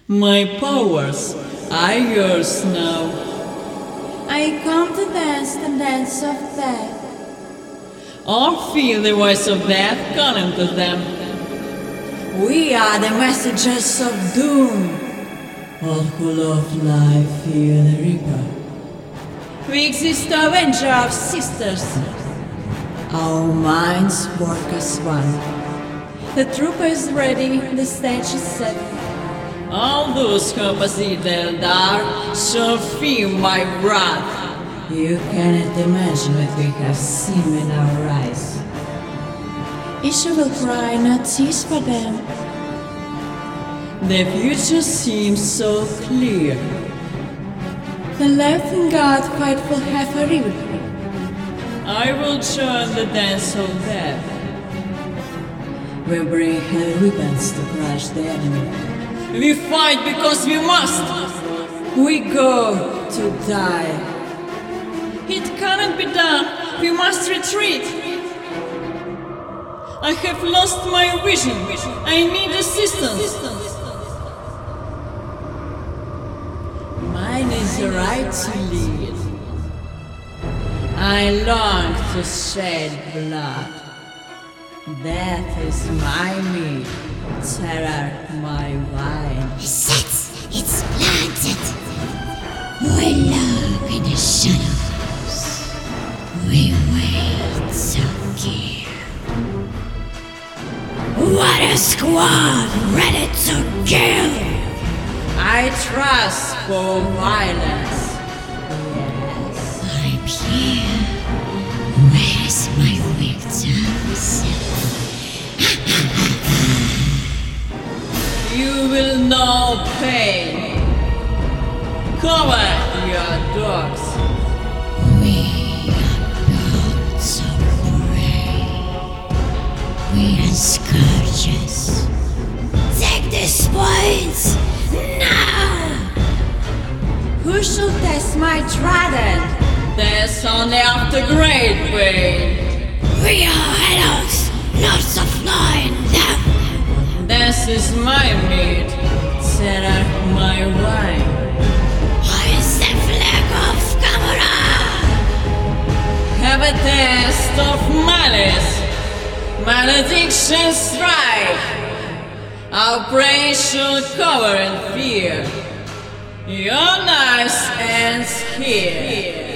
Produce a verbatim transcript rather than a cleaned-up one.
My powers are yours now. I come to dance the dance of death. Or feel the voice of death calling to them. We are the messengers of doom. All who love life fear the reaper. We exist to avenge our sisters. Our minds work as one. The trooper is ready, the stage is set. All those who possess the dark shall feel my wrath. You cannot imagine what we have seen in our eyes. Isha will cry, not tears for them. The future seems so clear. The left in God fight for half a river. I will join the dance of death. We bring her weapons to crush the enemy. We fight because we must. We go to die. It cannot be done. We must retreat. I have lost my vision. I need assistance. Mine is the right to lead. I long to shed blood. Death is my meat, terror my wine. The sex, it's planted. We lurk in the shadows. We wait to kill. What a squad ready to kill! I trust for violence. Yes. I'm here. Where's my victims? You will know pain. Cover your dogs. We are birds of prey. We are scourges. Take these points now! Who shall test my trident? There's only after great pain. We are adults, not to flying them. This is my meat, terror my wine. I is the flag of Camera. Have a taste of malice. Malediction strike. Our prey shall cover in fear. Your life ends here.